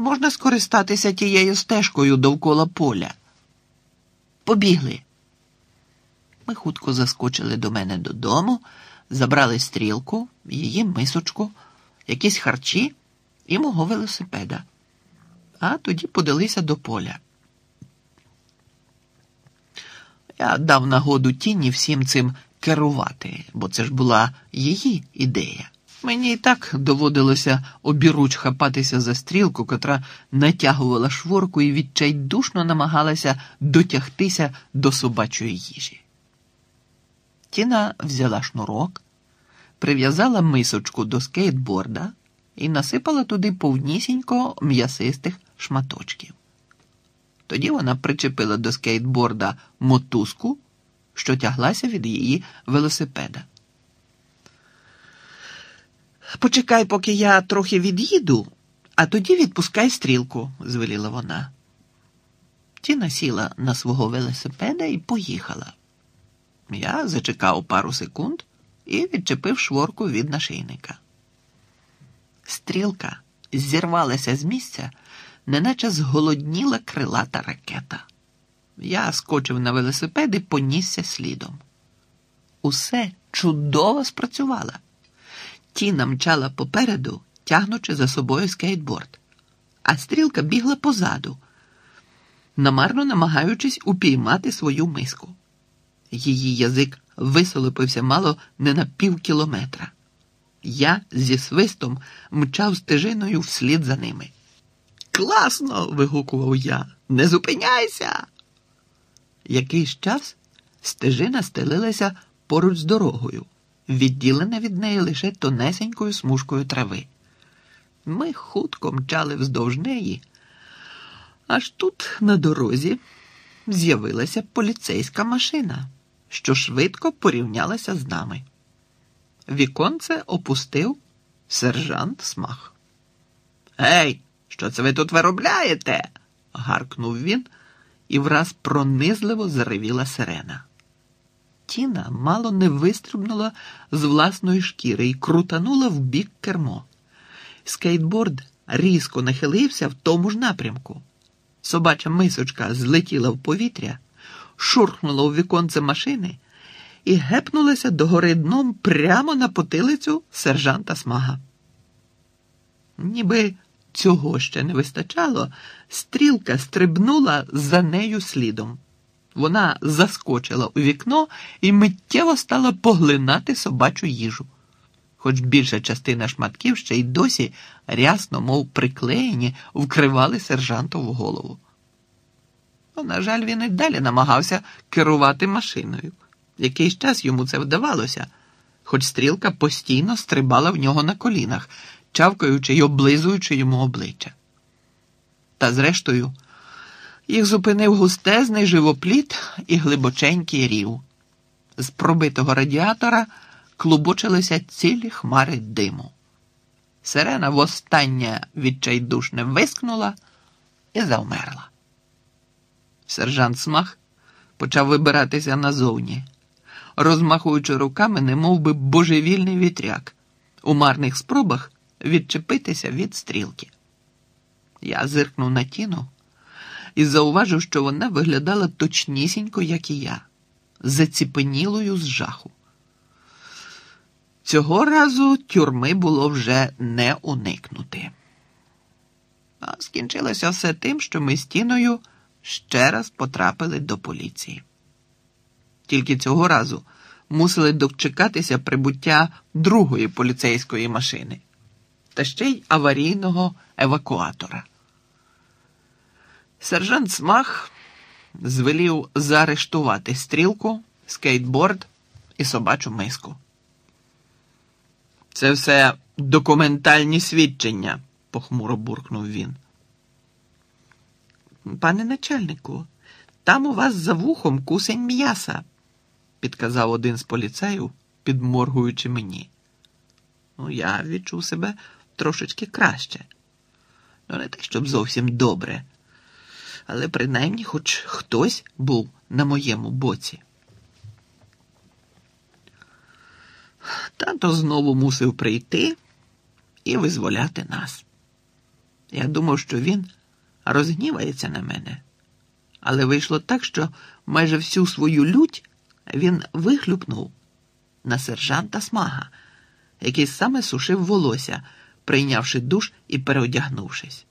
можна скористатися тією стежкою довкола поля. Побігли. Ми хутко заскочили до мене додому, забрали стрілку, її мисочку, якісь харчі і мого велосипеда. А тоді подалися до поля. Я дав нагоду Тіні всім цим керувати, бо це ж була її ідея. Мені і так доводилося обіруч хапатися за стрілку, котра натягувала шворку і відчайдушно намагалася дотягтися до собачої їжі. Тіна взяла шнурок, прив'язала мисочку до скейтборда і насипала туди повнісінько м'ясистих шматочків. Тоді вона причепила до скейтборда мотузку, що тяглася від її велосипеда. «Почекай, поки я трохи від'їду, а тоді відпускай стрілку», – звеліла вона. Тіна сіла на свого велосипеда і поїхала. Я зачекав пару секунд і відчепив шворку від нашийника. Стрілка зірвалася з місця, неначе зголодніла крилата ракета. Я скочив на велосипед і понісся слідом. Усе чудово спрацювало. Тіна мчала попереду, тягнучи за собою скейтборд, а стрілка бігла позаду, намарно намагаючись упіймати свою миску. Її язик висолопився мало не на півкілометра. Я зі свистом мчав стежиною вслід за ними. «Класно!» – вигукував я. «Не зупиняйся!» Якийсь час стежина стелилася поруч з дорогою, відділена від неї лише тонесенькою смужкою трави. Ми хутко мчали вздовж неї, аж тут на дорозі з'явилася поліцейська машина, що швидко порівнялася з нами. Віконце опустив сержант Смах. «Ей, що це ви тут виробляєте?» – гаркнув він, і враз пронизливо заревіла сирена. Тіна мало не вистрибнула з власної шкіри і крутанула в бік кермо. Скейтборд різко нахилився в тому ж напрямку. Собача мисочка злетіла в повітря, шурхнула у віконце машини і гепнулася догори дном прямо на потилицю сержанта Смага. Ніби цього ще не вистачало, стрілка стрибнула за нею слідом. Вона заскочила у вікно і миттєво стала поглинати собачу їжу. Хоч більша частина шматків ще й досі рясно, мов приклеєні, вкривали сержантову голову. На жаль, він і далі намагався керувати машиною. Якийсь час йому це вдавалося, хоч стрілка постійно стрибала в нього на колінах, чавкаючи й облизуючи йому обличчя. Та зрештою, їх зупинив густезний живопліт і глибоченький рів. З пробитого радіатора клубочилися цілі хмари диму. Сирена востаннє відчайдушне вискнула і завмерла. Сержант Смах почав вибиратися назовні, розмахуючи руками, немов би божевільний вітряк, у марних спробах відчепитися від стрілки. Я зиркнув на Тіну і зауважив, що вона виглядала точнісінько, як і я, заціпенілою з жаху. Цього разу тюрми було вже не уникнути. А скінчилося все тим, що ми з Тіною ще раз потрапили до поліції. Тільки цього разу мусили дочекатися прибуття другої поліцейської машини та ще й аварійного евакуатора. Сержант Смах звелів заарештувати стрілку, скейтборд і собачу миску. «Це все документальні свідчення», – похмуро буркнув він. «Пане начальнику, там у вас за вухом кусень м'яса», – підказав один з поліцаїв, підморгуючи мені. Я відчув себе трошечки краще. Не те, щоб зовсім добре, але принаймні хоч хтось був на моєму боці. Тато знову мусив прийти і визволяти нас. Я думав, що він розгнівається на мене. Але вийшло так, що майже всю свою лють він вихлюпнув на сержанта Смага, який саме сушив волосся, прийнявши душ і переодягнувшись.